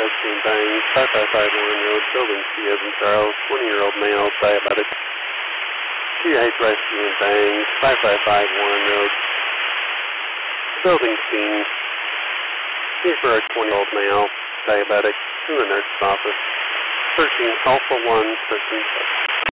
rescue and bangs, 5551 Road, building C as in Charles, 20-year-old male, diabetic. QH rescue and bangs, 5551 Road, building C. Here for a 20-year-old male, diabetic, to the nurse's office. 13 Alpha 1, 13.